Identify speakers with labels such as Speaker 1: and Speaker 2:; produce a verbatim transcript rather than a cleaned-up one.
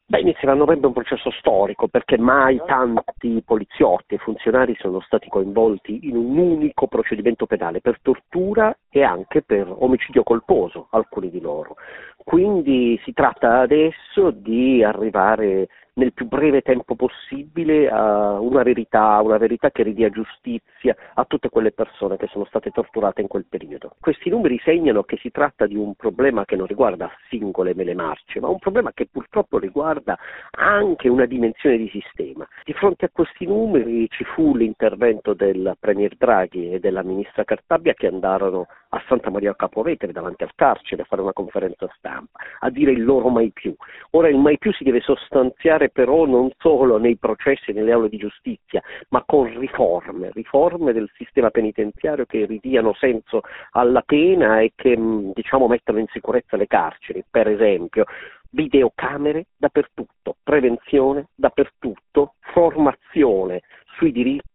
Speaker 1: Beh, inizieranno un processo storico, perché mai tanti poliziotti e funzionari sono stati coinvolti in un unico procedimento penale per tortura e anche per omicidio colposo, alcuni di loro. Quindi si tratta adesso di arrivare nel più breve tempo possibile a una verità, una verità che ridia giustizia a tutte quelle persone che sono state torturate in quel periodo. Questi numeri segnano che si tratta di un problema che non riguarda singole mele marce, ma un problema che purtroppo riguarda anche una dimensione di sistema. Di fronte a questi numeri ci fu l'intervento del Premier Draghi e della Ministra Cartabia, che andarono a Santa Maria Capua Vetere davanti al carcere a fare una conferenza stampa, a dire il loro mai più. Ora il mai più si deve sostanziare però non solo nei processi e nelle aule di giustizia, ma con riforme, riforme del sistema penitenziario che ridiano senso alla pena e che diciamo mettano in sicurezza le carceri. Per esempio videocamere dappertutto, prevenzione dappertutto, formazione sui diritti